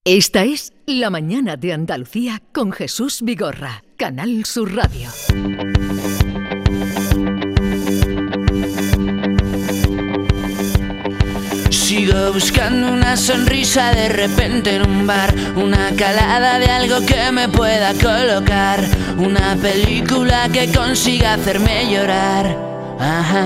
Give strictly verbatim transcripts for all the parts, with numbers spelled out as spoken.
Esta es La Mañana de Andalucía con Jesús Vigorra, Canal Sur Radio. Sigo buscando una sonrisa de repente en un bar, una calada de algo que me pueda colocar, una película que consiga hacerme llorar. Ajá.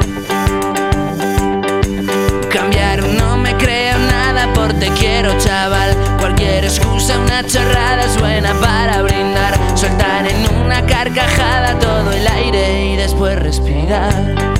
Cambiar no me creo nada por te quiero, chaval. Cualquier excusa, una chorrada es buena para brindar. Soltar en una carcajada todo el aire y después respirar.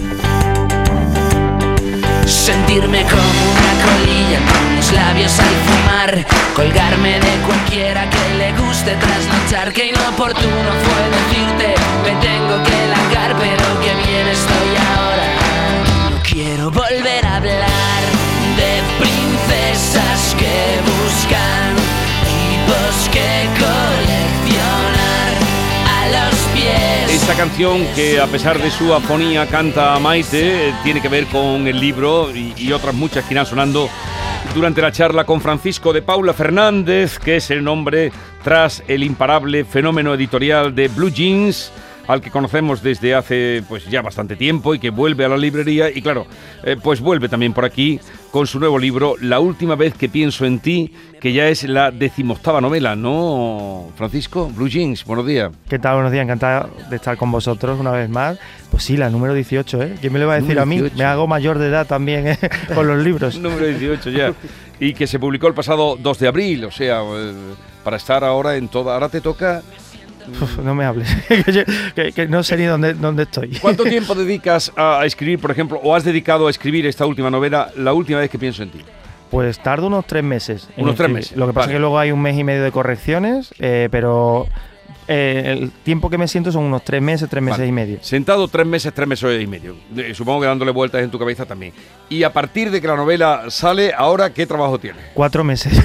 Sentirme como una colilla con los labios al fumar. Colgarme de cualquiera que le guste trasnochar. Que inoportuno fue decirte me tengo que largar, pero que bien estoy ahora. No quiero volver a hablar de princesas que buscan tipos que coleccionar a los pies. Esta canción, que a pesar de su afonía canta Maite, tiene que ver con el libro y, y otras muchas que irán sonando durante la charla con Francisco de Paula Fernández, que es el nombre tras el imparable fenómeno editorial de Blue Jeans, al que conocemos desde hace pues ya bastante tiempo y que vuelve a la librería y claro, eh, pues vuelve también por aquí con su nuevo libro, La última vez que pienso en ti, que ya es la decimoctava novela, ¿no, Francisco? Blue Jeans, buenos días. ¿Qué tal? Buenos días, encantado de estar con vosotros una vez más. Pues sí, la número dieciocho, ¿eh? ¿Quién me lo va a decir a mí? Me hago mayor de edad también, ¿eh? Con los libros. Número dieciocho ya. Y que se publicó el pasado dos de abril, o sea, eh, para estar ahora en toda... Ahora te toca... Uf, no me hables, que, que, que no sé ni dónde, dónde estoy. ¿Cuánto tiempo dedicas a escribir, por ejemplo, o has dedicado a escribir esta última novela, La última vez que pienso en ti? Pues tardo unos tres meses. Unos tres meses. Lo que pasa vale. es que luego hay un mes y medio de correcciones, eh, pero eh, el tiempo que me siento son unos tres meses, tres meses vale. y medio. Sentado tres meses, tres meses y medio. Eh, supongo que dándole vueltas en tu cabeza también. Y a partir de que la novela sale, ahora, ¿qué trabajo tienes? Cuatro meses.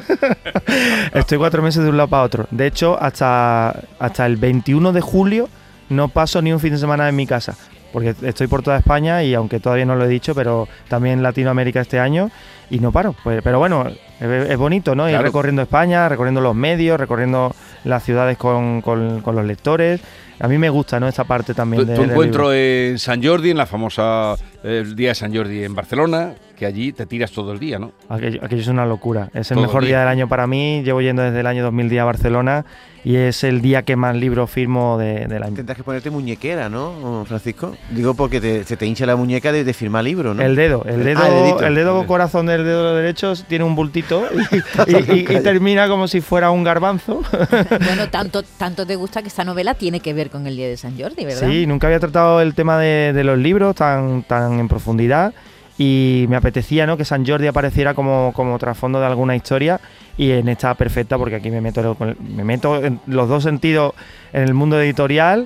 Estoy cuatro meses de un lado para otro. De hecho, hasta, hasta el veintiuno de julio no paso ni un fin de semana en mi casa. Porque estoy por toda España y aunque todavía no lo he dicho, pero también Latinoamérica este año y no paro. Pues, pero bueno, es, es bonito, ¿no? Claro. Ir recorriendo España, recorriendo los medios, recorriendo las ciudades con, con, con los lectores. A mí me gusta, ¿no? Esta parte también. Tu, de, tu del encuentro libro. en San Jordi, en la famosa eh, el día de San Jordi en Barcelona, que allí te tiras todo el día, ¿no? Aquello, aquello es una locura. Es el Todo mejor día. día del año para mí. Llevo yendo desde el año dos mil diez a Barcelona y es el día que más libros firmo de, del año. Tendrás que ponerte muñequera, ¿no, Francisco? Digo porque te, se te hincha la muñeca de, de firmar libros, ¿no? El dedo, el dedo, Ah, el dedito. el dedo corazón del dedo derecho tiene un bultito y, y, y, y termina como si fuera un garbanzo. Bueno, tanto, tanto te gusta que esta novela tiene que ver con el Día de San Jordi, ¿verdad? Sí, nunca había tratado el tema de, de los libros tan, tan en profundidad y me apetecía, ¿no?, que San Jordi apareciera como, como trasfondo de alguna historia y en esta perfecta porque aquí me meto, me meto en los dos sentidos en el mundo editorial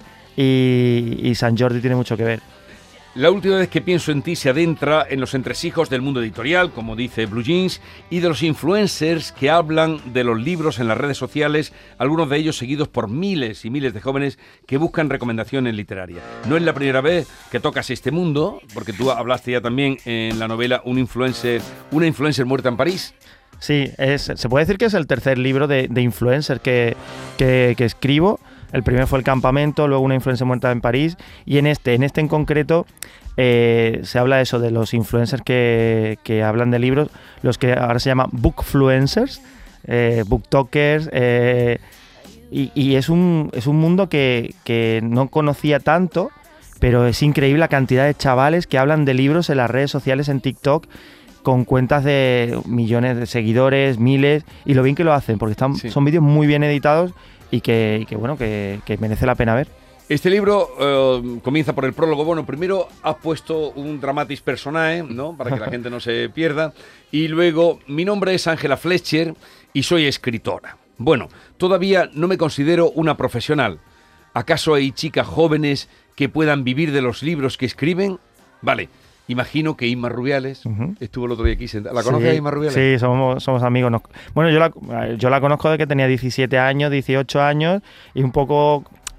y, y San Jordi tiene mucho que ver. La última vez que pienso en ti se adentra en los entresijos del mundo editorial, como dice Blue Jeans, y de los influencers que hablan de los libros en las redes sociales, algunos de ellos seguidos por miles y miles de jóvenes que buscan recomendaciones literarias. No es la primera vez que tocas este mundo, porque tú hablaste ya también en la novela Un influencer, una influencer muerta en París. Sí, es, se puede decir que es el tercer libro de, de influencer que, que, que escribo. El primero fue El campamento, luego Una influencer muerta en París y en este, en este en concreto eh, se habla de eso, de los influencers que, que hablan de libros, los que ahora se llaman bookfluencers, eh, booktokers, eh, y, y es un, es un mundo que, que no conocía tanto, pero es increíble la cantidad de chavales que hablan de libros en las redes sociales, en TikTok, con cuentas de millones de seguidores, miles, y lo bien que lo hacen, porque están, sí. son vídeos muy bien editados y que, y que bueno, que, que merece la pena ver. Este libro eh, comienza por el prólogo. Bueno, primero has puesto un dramatis personae, ¿no?, para que la gente no se pierda, y luego, mi nombre es Ángela Fletcher y soy escritora. Bueno, todavía no me considero una profesional. ¿Acaso hay chicas jóvenes que puedan vivir de los libros que escriben? Vale. Imagino que Inma Rubiales uh-huh. estuvo el otro día aquí sentada. ¿La conoces, sí, Inma Rubiales? Sí, somos, somos amigos. Nos, bueno, yo la, yo la conozco desde que tenía diecisiete años, dieciocho años y un poco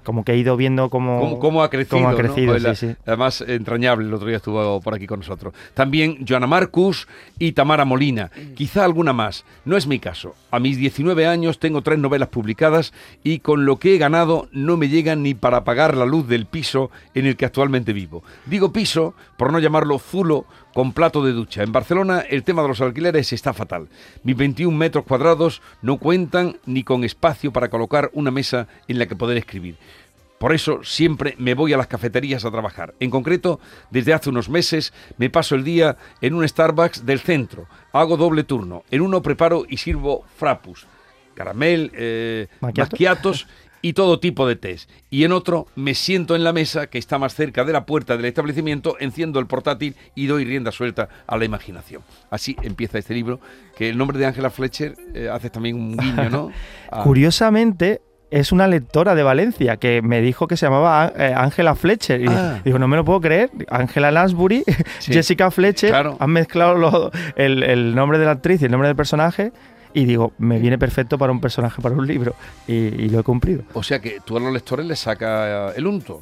como que he ido viendo cómo, cómo, cómo ha crecido, cómo ha crecido ¿no? sí, La, sí. Además, entrañable, el otro día estuvo por aquí con nosotros. También Joana Marcus y Tamara Molina, quizá alguna más. No es mi caso. A mis diecinueve años tengo tres novelas publicadas y con lo que he ganado no me llegan ni para pagar la luz del piso en el que actualmente vivo. Digo piso por no llamarlo zulo con plato de ducha. En Barcelona el tema de los alquileres está fatal. Mis veintiún metros cuadrados no cuentan ni con espacio para colocar una mesa en la que poder escribir. Por eso siempre me voy a las cafeterías a trabajar. En concreto, desde hace unos meses me paso el día en un Starbucks del centro. Hago doble turno. En uno preparo y sirvo frapus, caramel, eh, ¿Macchiato? macchiatos y todo tipo de tés. Y en otro me siento en la mesa que está más cerca de la puerta del establecimiento, enciendo el portátil y doy rienda suelta a la imaginación. Así empieza este libro, que el nombre de Ángela Fletcher eh, hace también un guiño, ¿no? A... Curiosamente, es una lectora de Valencia que me dijo que se llamaba Ángela eh, Fletcher. Y ah. digo, no me lo puedo creer. Ángela Lansbury, sí. Jessica Fletcher, claro. Han mezclado lo, el, el nombre de la actriz y el nombre del personaje. Y digo, me viene perfecto para un personaje, para un libro. Y, y lo he cumplido. O sea que tú a los lectores les saca el unto.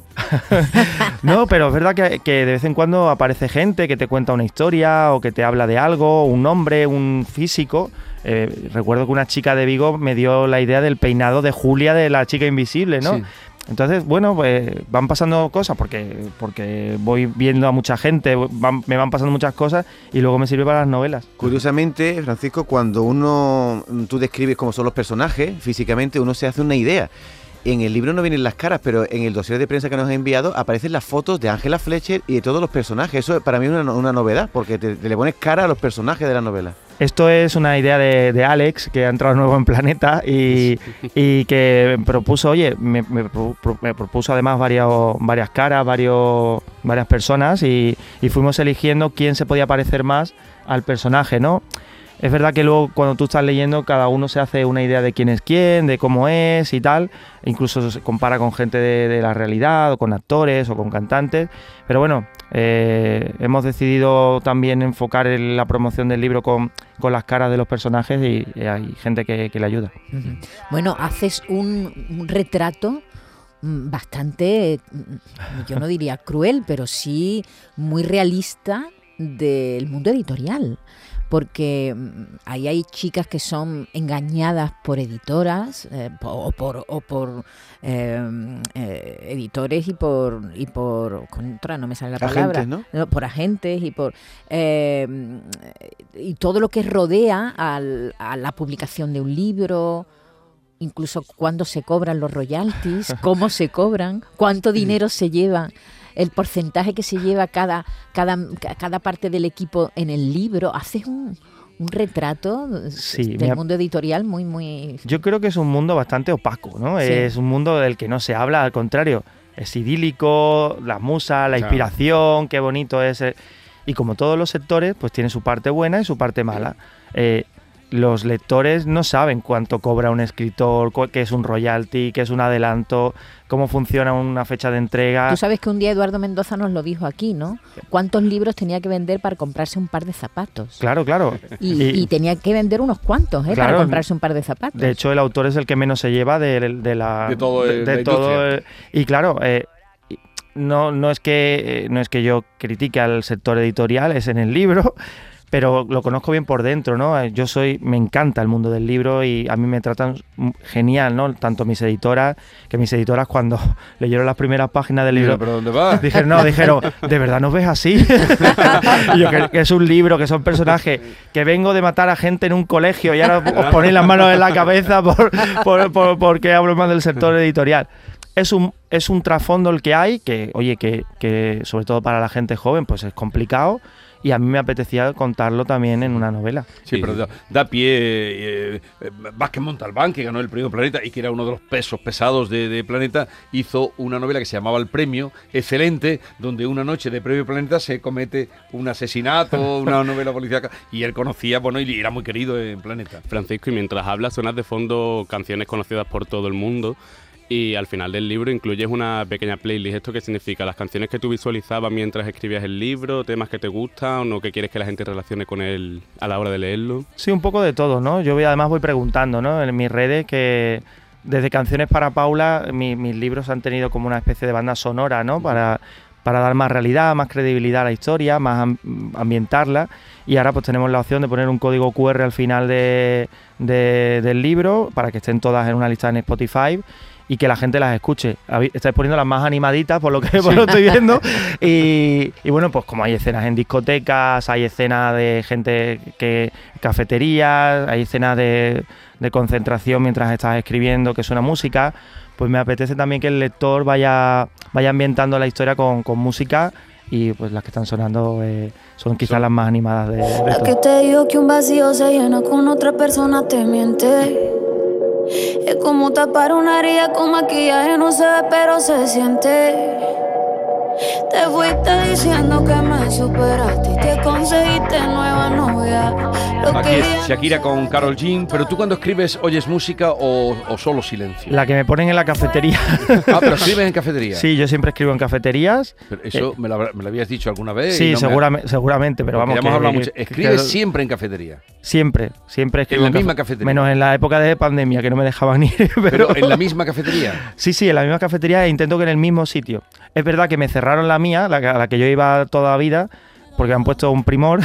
No, pero es verdad que, que de vez en cuando aparece gente que te cuenta una historia o que te habla de algo, un nombre, un físico. Eh, recuerdo que una chica de Vigo me dio la idea del peinado de Julia de La chica invisible, ¿no? Sí. Entonces, bueno, pues van pasando cosas porque, porque voy viendo a mucha gente, van, me van pasando muchas cosas y luego me sirve para las novelas. Curiosamente, Francisco, cuando uno tú describes cómo son los personajes físicamente, uno se hace una idea. En el libro no vienen las caras, pero en el dossier de prensa que nos ha enviado aparecen las fotos de Ángela Fletcher y de todos los personajes. Eso para mí es una, una novedad, porque te, te le pones cara a los personajes de la novela. Esto es una idea de, de Alex, que ha entrado nuevo en Planeta y, y que propuso, oye, me, me, me propuso además varios, varias caras, varios, varias personas y, y fuimos eligiendo quién se podía parecer más al personaje, ¿no? Es verdad que luego cuando tú estás leyendo cada uno se hace una idea de quién es quién, de cómo es y tal, e incluso se compara con gente de, de la realidad o con actores o con cantantes, pero bueno, eh, hemos decidido también enfocar el, la promoción del libro con, con las caras de los personajes y, y hay gente que, que le ayuda. Uh-huh. Bueno, haces un, un retrato bastante, yo no diría cruel, pero sí muy realista del mundo editorial. Porque ahí hay chicas que son engañadas por editoras eh, o por, o por eh, eh, editores y por y por contra no me sale la palabra agentes, ¿no? No, por agentes y por eh, y todo lo que rodea al, a la publicación de un libro, incluso cuándo se cobran los royalties, cómo se cobran, cuánto dinero se lleva, el porcentaje que se lleva cada, cada, cada parte del equipo en el libro. Haces un, un retrato sí, del mira, mundo editorial muy, muy... Yo creo que es un mundo bastante opaco, ¿no? Sí. Es un mundo del que no se habla, al contrario, es idílico, las musas, la inspiración, qué bonito es. Y como todos los sectores, pues tiene su parte buena y su parte mala. Eh, los lectores no saben cuánto cobra un escritor, qué es un royalty, qué es un adelanto, cómo funciona una fecha de entrega. Tú sabes que un día Eduardo Mendoza nos lo dijo aquí, ¿no? ¿Cuántos libros tenía que vender para comprarse un par de zapatos? Claro, claro. Y, y, y tenía que vender unos cuantos, ¿eh? Claro, para comprarse un par de zapatos. De hecho, el autor es el que menos se lleva de, de la... De todo el, de, de todo el, Y claro... Eh, no, no, es que, no es que yo critique al sector editorial, es en el libro... pero lo conozco bien por dentro, ¿no? Yo soy, me encanta el mundo del libro y a mí me tratan genial, ¿no? Tanto mis editoras, que mis editoras cuando leyeron las primeras páginas del libro... ¿Pero dónde vas? Dijeron, no, dijeron, ¿de verdad nos ves así? Y yo, que, que es un libro, que son personajes, que vengo de matar a gente en un colegio y ahora os ponéis las manos en la cabeza por, por, por, porque hablo más del sector editorial. Es un, es un trasfondo el que hay, que, oye, que, que sobre todo para la gente joven, pues es complicado. Y a mí me apetecía contarlo también en una novela. Sí, pero da, da pie eh, eh, Vázquez Montalbán, que ganó el premio Planeta y que era uno de los pesos pesados de, de Planeta, hizo una novela que se llamaba El Premio, excelente, donde una noche de premio Planeta se comete un asesinato, una novela policíaca, y él conocía, bueno, y era muy querido en Planeta. Francisco, y mientras hablas suenas de fondo canciones conocidas por todo el mundo. Y al final del libro incluyes una pequeña playlist. ¿Esto qué significa? ¿Las canciones que tú visualizabas mientras escribías el libro, temas que te gustan o que quieres que la gente relacione con él a la hora de leerlo? Sí, un poco de todo, ¿no? Yo voy, además voy preguntando, ¿no? En mis redes que desde Canciones para Paula, mi, mis libros han tenido como una especie de banda sonora, ¿no? Para, para dar más realidad, más credibilidad a la historia, más ambientarla. Y ahora pues tenemos la opción de poner un código cu erre al final de, de, del libro para que estén todas en una lista en Spotify y que la gente las escuche. Estáis poniendo las más animaditas por lo que, por lo estoy viendo. Y, y bueno, pues como hay escenas en discotecas, hay escenas de gente que cafeterías, hay escenas de, de concentración mientras estás escribiendo que suena música, pues me apetece también que el lector vaya, vaya ambientando la historia con, con música. Y pues las que están sonando eh, son quizás las más animadas de, de La que te digo que un vacío se llena con otra persona te miente. Es como tapar una herida con maquillaje, no se ve pero se siente. Te fuiste diciendo que me superaste y te conseguiste nueva novia. Lo Aquí que es Shakira con Karol G. Pero tú cuando escribes, ¿oyes música o, o solo silencio? La que me ponen en la cafetería. Ah, pero escribes en cafetería. Sí, yo siempre escribo en cafeterías. Pero eso eh, me, lo, me lo habías dicho alguna vez. Sí, y no seguramente, me... seguramente, pero vamos. Ya hemos que, hablado mucho. que, Escribes que, siempre en cafetería. Siempre, siempre escribo en la en misma caf... cafetería. Menos en la época de pandemia, que no me dejaban ir. Pero... pero en la misma cafetería. Sí, sí, en la misma cafetería e intento que en el mismo sitio. Es verdad que me cerraron la mía, la, a la que yo iba toda la vida, porque me han puesto un primor,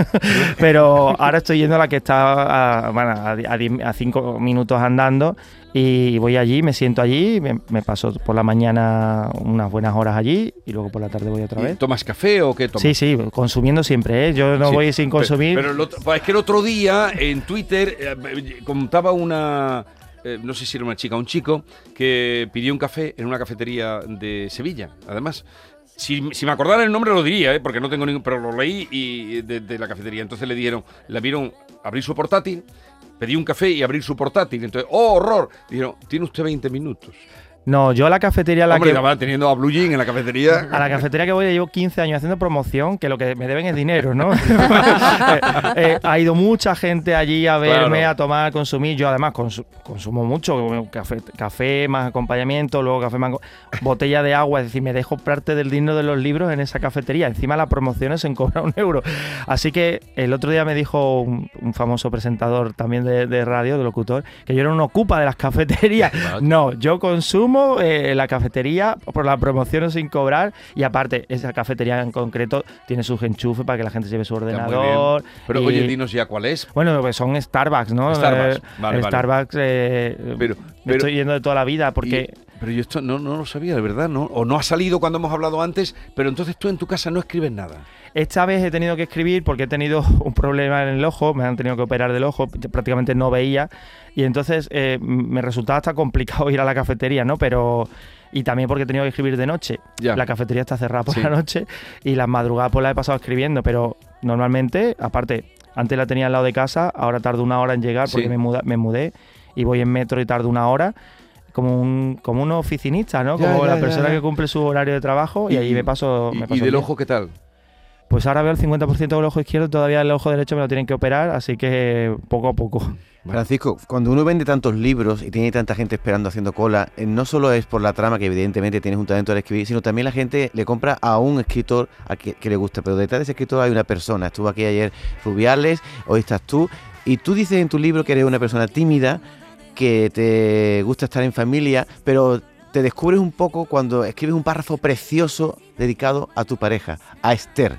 pero ahora estoy yendo a la que está a, bueno, a, a, a cinco minutos andando y voy allí, me siento allí, me, me paso por la mañana unas buenas horas allí y luego por la tarde voy otra vez. ¿Tomas café o qué tomas? Sí, sí, consumiendo siempre, ¿eh? Yo no sí, voy sin consumir. Pero, pero el otro, es que el otro día en Twitter eh, contaba una... Eh, no sé si era una chica o un chico, que pidió un café en una cafetería de Sevilla. Además, si, si me acordara el nombre lo diría, ¿eh? Porque no tengo ningún... Pero lo leí y de, de la cafetería. Entonces le dieron, la vieron abrir su portátil, pedí un café y abrir su portátil. Entonces, ¡oh, horror! Dijeron, tiene usted veinte minutos. No, yo a la cafetería... A la Hombre, que... estaba teniendo a Blue Jean en la cafetería. A la cafetería que voy llevo quince años haciendo promoción, que lo que me deben es dinero, ¿no? eh, eh, ha ido mucha gente allí a verme, claro, a tomar, a consumir. Yo además cons consumo mucho, café, café más acompañamiento, luego café más... botella de agua, es decir, me dejo parte del dinero de los libros en esa cafetería. Encima las promociones se cobran un euro. Así que el otro día me dijo un, un famoso presentador también de, de radio, de locutor, que yo era un ocupa de las cafeterías. No, yo consumo Eh, la cafetería por las promociones sin cobrar y aparte esa cafetería en concreto tiene sus enchufes para que la gente lleve su ordenador. Pero y... oye, dinos ya cuál es. Bueno, pues son Starbucks, ¿no? Starbucks, eh, vale, vale. Starbucks eh, pero, pero, estoy yendo de toda la vida porque... Y, pero yo esto no, no lo sabía, de verdad, ¿no? O no ha salido cuando hemos hablado antes, pero entonces tú en tu casa no escribes nada. Esta vez he tenido que escribir porque he tenido un problema en el ojo, me han tenido que operar del ojo, prácticamente no veía y entonces eh, me resultaba hasta complicado ir a la cafetería, ¿no? Pero... Y también porque he tenido que escribir de noche. Ya. La cafetería está cerrada por sí. la noche y las madrugadas pues las he pasado escribiendo, pero normalmente, aparte, antes la tenía al lado de casa, ahora tardo una hora en llegar porque sí. me, muda, me mudé y voy en metro y tardo una hora. Como un como un oficinista, ¿no? Como ya, ya, la persona ya, ya. que cumple su horario de trabajo y, y ahí me paso... ¿Y, me paso ¿y del bien. ojo qué tal? Pues ahora veo el cincuenta por ciento del ojo izquierdo, todavía el ojo derecho me lo tienen que operar, así que poco a poco. Francisco, cuando uno vende tantos libros y tiene tanta gente esperando haciendo cola, eh, no solo es por la trama, que evidentemente tienes un talento de escribir, sino también la gente le compra a un escritor a que, que le gusta, pero detrás de ese escritor hay una persona. Estuvo aquí ayer Rubiales, hoy estás tú, y tú dices en tu libro que eres una persona tímida, que te gusta estar en familia, pero te descubres un poco cuando escribes un párrafo precioso dedicado a tu pareja, a Esther.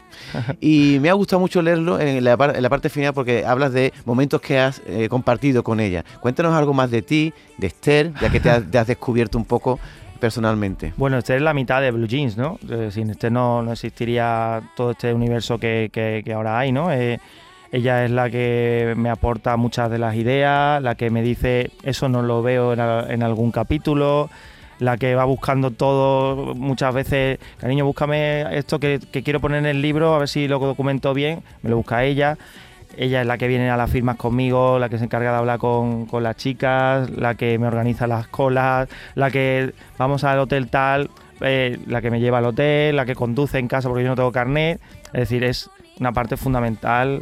Y me ha gustado mucho leerlo en la, en la parte final porque hablas de momentos que has eh, compartido con ella. Cuéntanos algo más de ti, de Esther, ya que te has, te has descubierto un poco personalmente. Bueno, Esther es la mitad de Blue Jeans, ¿no? Eh, sin Esther no, no existiría todo este universo que, que, que ahora hay, ¿no? Eh, ella es la que me aporta muchas de las ideas, la que me dice, eso no lo veo en, en algún capítulo... La que va buscando todo, muchas veces, cariño, búscame esto que, que quiero poner en el libro, a ver si lo documento bien, me lo busca ella. Ella es la que viene a las firmas conmigo, la que se encarga de hablar con, con las chicas, la que me organiza las colas, la que vamos al hotel tal, eh, la que me lleva al hotel, la que conduce en casa porque yo no tengo carnet. Es decir, es una parte fundamental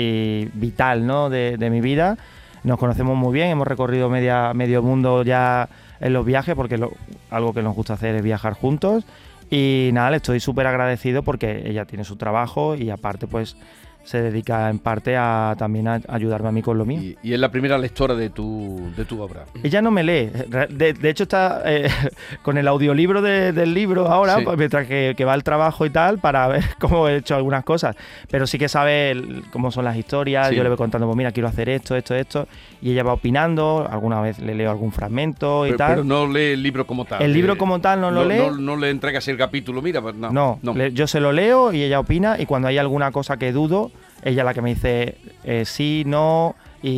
y vital, ¿no? de, de mi vida. Nos conocemos muy bien, hemos recorrido media, medio mundo ya en los viajes porque lo, algo que nos gusta hacer es viajar juntos y nada, le estoy súper agradecido porque ella tiene su trabajo y aparte pues se dedica en parte a también a ayudarme a mí con lo mío. Y, y es la primera lectora de tu, de tu obra. Ella no me lee. De, de hecho está eh, con el audiolibro de, del libro ahora, Sí. pues, mientras que, que va al trabajo y tal, para ver cómo he hecho algunas cosas. Pero sí que sabe el- cómo son las historias. Sí. Yo le voy contando, pues mira, quiero hacer esto, esto, esto. Y ella va opinando. Alguna vez le leo algún fragmento y Pero, tal. pero no lee el libro como tal. El libro eh, como tal no lo lee. No, no le entregas el capítulo, mira, pues no. No, no. le- yo se lo leo y ella opina, y cuando hay alguna cosa que dudo, ella la que me dice eh, sí, no,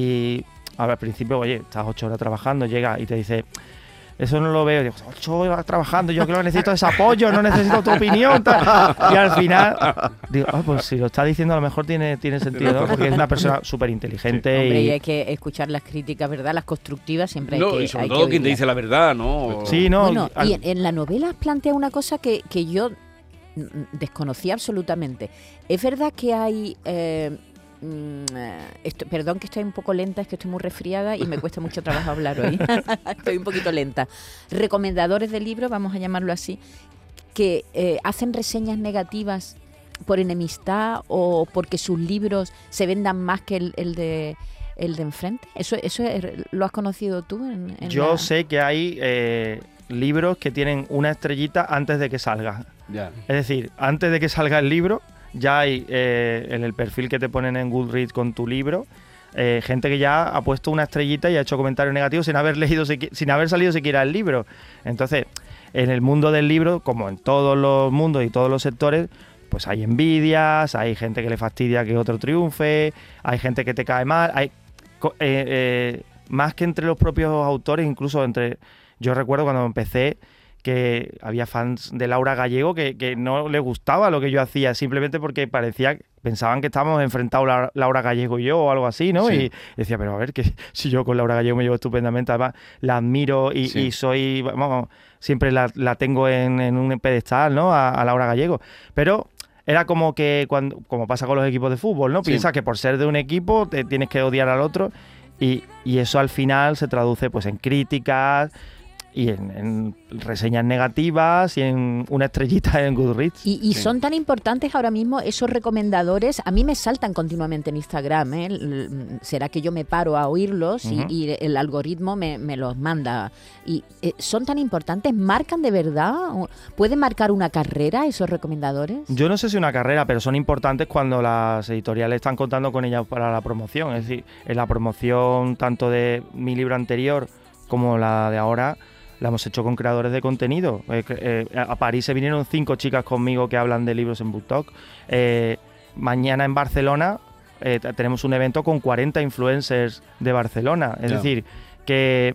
y al principio, oye, estás ocho horas trabajando, llega y te dice, eso no lo veo, y digo, ocho horas trabajando, yo que lo necesito es apoyo, no necesito tu opinión, tal. Y al final, digo, ah, pues si lo está diciendo a lo mejor tiene, tiene sentido, ¿no? Porque es una persona súper inteligente. Hombre, y y hay que escuchar las críticas, ¿verdad? Las constructivas siempre hay No, que y sobre hay que todo quien te oírlas. dice la verdad, ¿no? Sí, no, Bueno, al- y en, en la novela plantea una cosa que, que yo mm, desconocía absolutamente. Es verdad que hay... eh, mm, eh, esto- perdón que estoy un poco lenta, es que estoy muy resfriada y me cuesta mucho trabajo hablar hoy. Estoy un poquito lenta. Recomendadores de libros, vamos a llamarlo así, que eh, hacen reseñas negativas por enemistad o porque sus libros se vendan más que el, el de el de enfrente. ¿Eso, eso es- lo has conocido tú? En, en yo la- sé que hay eh, libros que tienen una estrellita antes de que salga. Ya. Es decir, antes de que salga el libro, ya hay eh, en el perfil que te ponen en Goodreads con tu libro, eh, gente que ya ha puesto una estrellita y ha hecho comentarios negativos sin haber leído, siqui- sin haber salido siquiera el libro. Entonces, en el mundo del libro, como en todos los mundos y todos los sectores, pues hay envidias, hay gente que le fastidia que otro triunfe, hay gente que te cae mal, hay co- eh, eh, más que entre los propios autores, incluso entre... Yo recuerdo cuando empecé que había fans de Laura Gallego que, que no les gustaba lo que yo hacía, simplemente porque parecía, pensaban que estábamos enfrentados la- Laura Gallego y yo o algo así, ¿no? Sí. Y decía, pero a ver, que si yo con Laura Gallego me llevo estupendamente, además la admiro y, Sí. y soy, vamos, siempre la, la tengo en, en un pedestal, ¿no? A, a Laura Gallego. Pero era como que, cuando, como pasa con los equipos de fútbol, ¿no? Sí. Piensas que por ser de un equipo te tienes que odiar al otro y, y eso al final se traduce pues en críticas y en, en reseñas negativas y en una estrellita en Goodreads. Y, y Sí. son tan importantes ahora mismo esos recomendadores. A mí me saltan continuamente en Instagram. ¿eh? L- Será que yo me paro a oírlos y- Ujú. y, el algoritmo me, me los manda. Y eh, son tan importantes. ¿Marcan de verdad? ¿O ¿Pueden marcar una carrera esos recomendadores? Yo no sé si una carrera, pero son importantes cuando las editoriales están contando con ellas para la promoción. Es decir, en la promoción tanto de mi libro anterior como la de ahora, la hemos hecho con creadores de contenido. Eh, que, eh, a París se vinieron cinco chicas conmigo que hablan de libros en BookTok. Eh, mañana en Barcelona eh, t- tenemos un evento con cuarenta influencers de Barcelona. Es Ya. decir, que,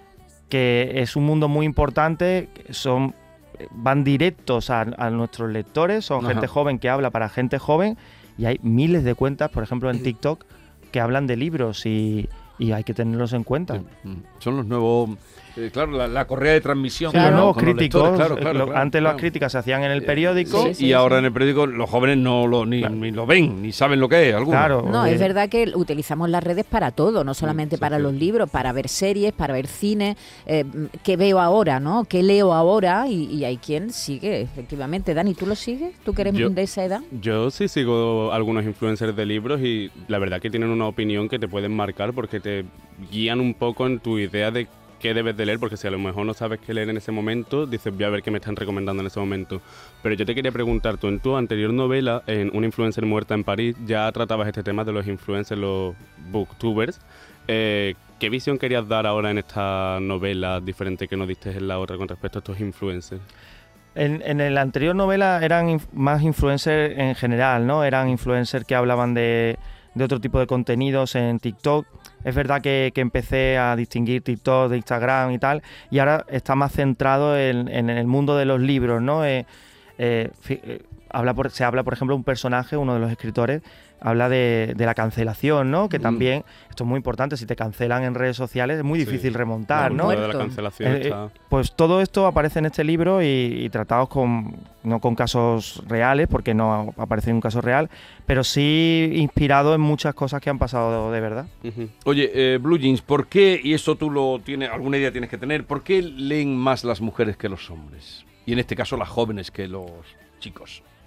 que es un mundo muy importante, que son van directos a, a nuestros lectores, son Ajá. gente joven que habla para gente joven y hay miles de cuentas, por ejemplo en TikTok, que hablan de libros y, y hay que tenerlos en cuenta. Mm. Son los nuevos, eh, claro, la, la correa de transmisión. Sí, ¿no? los nuevos Con los críticos, lectores, claro, claro, lo- claro, antes las claro. críticas se hacían en el Eh, periódico. sí, sí, y ahora sí. en el periódico los jóvenes no lo ni, ni lo ven, ni saben lo que es. Algunos. Claro. No, eh, es verdad que utilizamos las redes para todo, no solamente sí, para sí. los libros, para ver series, para ver cine, eh, qué veo ahora, ¿no? ¿Qué leo ahora? Y, y hay quien sigue, efectivamente. Dani, ¿tú lo sigues? ¿Tú que eres Yo- de esa edad? Yo sí sigo algunos influencers de libros y la verdad que tienen una opinión que te pueden marcar porque te guían un poco en tu idea de qué debes de leer, porque si a lo mejor no sabes qué leer en ese momento, dices, voy a ver qué me están recomendando en ese momento. Pero yo te quería preguntar, tú en tu anterior novela, en Una influencer muerta en París, ya tratabas este tema de los influencers, los booktubers. Eh, ¿Qué visión querías dar ahora en esta novela diferente que no diste en la otra con respecto a estos influencers? En, en la anterior novela eran inf- más influencers en general, ¿no? Eran influencers que hablaban de, de otro tipo de contenidos en TikTok. Es verdad que, que empecé a distinguir TikTok de Instagram y tal, y ahora está más centrado en, en el mundo de los libros, ¿no? Eh, eh, fi- eh, habla por, se habla, por ejemplo, un personaje, uno de los escritores, habla de, de la cancelación, ¿no? Que Mm. también, esto es muy importante, si te cancelan en redes sociales es muy Sí. difícil remontar, Claro, ¿no? Lo de la Muerto. cancelación Eh, eh, está... Pues todo esto aparece en este libro y, y tratados con, no con casos reales, porque no aparece en un caso real, pero sí inspirado en muchas cosas que han pasado de verdad. Ujú. Oye, eh, Blue Jeans, ¿por qué, y eso tú lo tienes, alguna idea tienes que tener, ¿por qué leen más las mujeres que los hombres? Y en este caso las jóvenes que los chicos.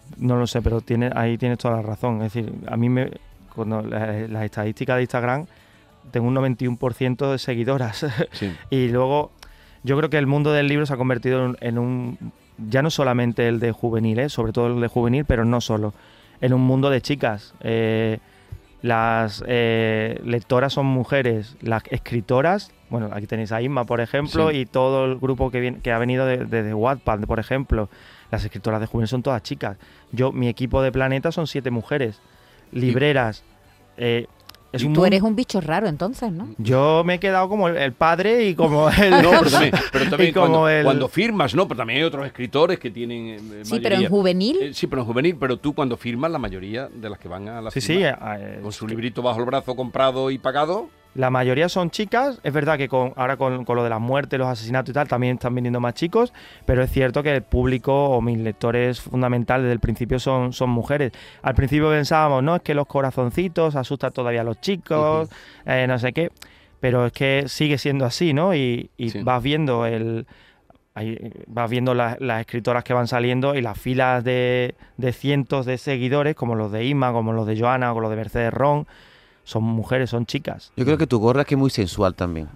no lo sé, pero tiene, ahí tienes toda la razón. Es decir, a mí me, cuando las, las estadísticas de Instagram, tengo un noventa y uno por ciento de seguidoras. Sí. Y luego, yo creo que el mundo del libro se ha convertido en, en un, ya no solamente el de juvenil, ¿eh? sobre todo el de juvenil, pero no solo, en un mundo de chicas. Eh, las eh, lectoras son mujeres, las escritoras, bueno, aquí tenéis a Inma, por ejemplo, sí. y todo el grupo que, viene, que ha venido de, de, de Wattpad, por ejemplo. Las escritoras de juvenil son todas chicas. Yo, mi equipo de Planeta son siete mujeres. Libreras. Eh, es un Tú mundo... eres un bicho raro entonces, ¿no? Yo me he quedado como el, el padre y como el... No, pero también, pero también como cuando, el... cuando firmas, ¿no? Pero también hay otros escritores que tienen eh, Sí, mayoría. pero en juvenil... Eh, sí, pero en juvenil, pero tú cuando firmas, la mayoría de las que van a la sí, firma, sí, eh, con su librito bajo el brazo comprado y pagado... La mayoría son chicas, es verdad que con, ahora con, con lo de las muertes, los asesinatos y tal, también están viniendo más chicos, pero es cierto que el público o mis lectores fundamentales desde el principio son, son mujeres. Al principio pensábamos, no, es que los corazoncitos asustan todavía a los chicos, uh-huh. eh, no sé qué, pero es que sigue siendo así, ¿no? Y, y sí. vas viendo el... Ahí vas viendo las, las escritoras que van saliendo y las filas de, de cientos de seguidores, como los de Inma, como los de Joana, o los de Mercedes Ron. Son mujeres, son chicas. Yo creo que tu gorra es que es muy sensual también.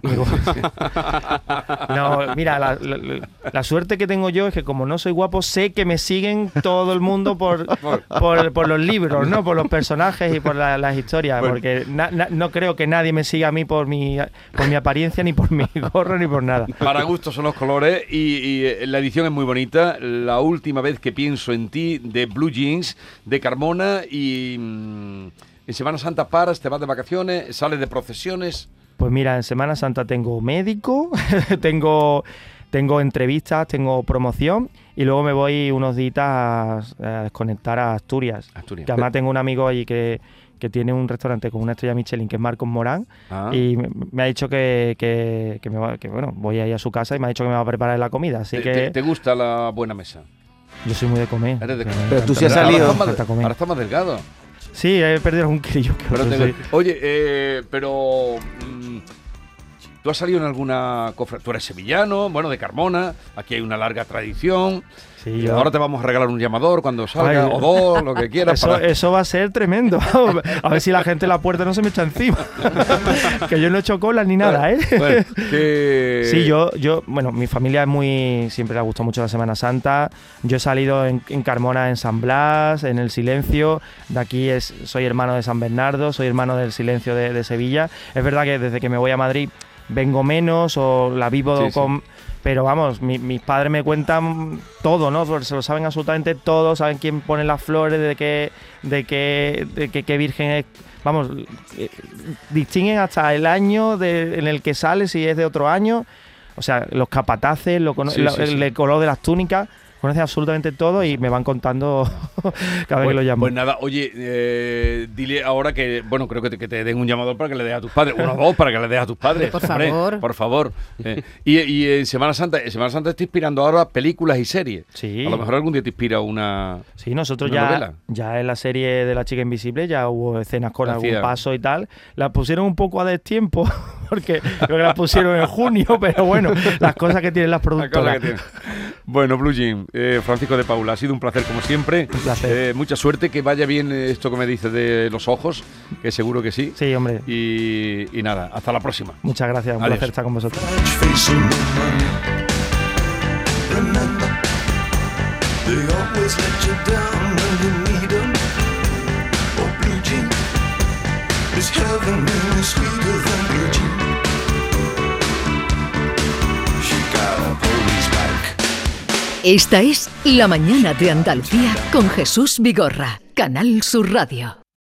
No, mira, la, la, la suerte que tengo yo es que como no soy guapo, sé que me siguen todo el mundo por, por, por los libros, ¿no? Por los personajes y por la, las historias. Bueno. Porque na, na, no creo que nadie me siga a mí por mi, por mi apariencia, ni por mi gorro, ni por nada. Para gusto son los colores y, y la edición es muy bonita. La última vez que pienso en ti, de Blue Jeans, de Carmona y... Mmm, ¿en Semana Santa paras, te vas de vacaciones, sales de procesiones? Pues mira, en Semana Santa tengo médico, tengo, tengo entrevistas, tengo promoción y luego me voy unos días a, a desconectar a Asturias. Asturias. Que además tengo un amigo allí que, que tiene un restaurante con una estrella Michelin, que es Marcos Morán, ah. y me, me ha dicho que, que, que, me va, que bueno, voy a ir a su casa y me ha dicho que me va a preparar la comida. Así ¿Te, que... te, ¿Te gusta la buena mesa? Yo soy muy de comer. Eres de comer. Pero tú sí has salido... Ahora estás más, ahora está más delgado. Sí, he perdido algún kilillo. Que pero otro, te, sí. Oye, eh, pero mmm, ¿tú has salido en alguna cofradía? Tú eres sevillano, bueno, de Carmona, aquí hay una larga tradición. Sí, yo... Ahora te vamos a regalar un llamador cuando salga, Ay, o dos, lo que quieras. Eso, para... eso va a ser tremendo. A ver si la gente en la puerta no se me echa encima. Que yo no he hecho colas ni nada, ¿eh? Bueno, que... Sí, yo, yo, bueno, mi familia es muy... Siempre le ha gustado mucho la Semana Santa. Yo he salido en, en Carmona, en San Blas, en El Silencio. De aquí es, soy hermano de San Bernardo, soy hermano del Silencio de, de Sevilla. Es verdad que desde que me voy a Madrid vengo menos o la vivo sí, con... Sí. Pero vamos, mi, mis padres me cuentan todo, ¿no? Se lo saben absolutamente todo, saben quién pone las flores, de qué, de qué, de qué, qué virgen es. Vamos, eh, distinguen hasta el año de, en el que sale, si es de otro año. O sea, los capataces, lo, sí, lo, sí, el, sí. el color de las túnicas. Conocen absolutamente todo y me van contando cada vez pues, que lo llamo. Pues nada, oye, eh, dile ahora que, bueno, creo que te, que te den un llamador para que le des a tus padres, uno o dos para que le des a tus padres. Por hombre, favor. Por favor. Eh, y, y en Semana Santa, en Semana Santa te está inspirando ahora películas y series. Sí. A lo mejor algún día te inspira una Sí, nosotros una ya, novela. ya en la serie de La Chica Invisible ya hubo escenas con Hacía. algún paso y tal. La pusieron un poco a destiempo, porque creo que la pusieron en junio, pero bueno, las cosas que tienen las productoras. La bueno, Blue Jean, eh, Francisco de Paula, ha sido un placer como siempre. Un placer. Eh, mucha suerte, que vaya bien esto que me dices de los ojos, que seguro que sí. Sí, hombre. Y, y nada, hasta la próxima. Muchas gracias, un Adiós. placer estar con vosotros. Esta es La Mañana de Andalucía con Jesús Vigorra, Canal Sur Radio.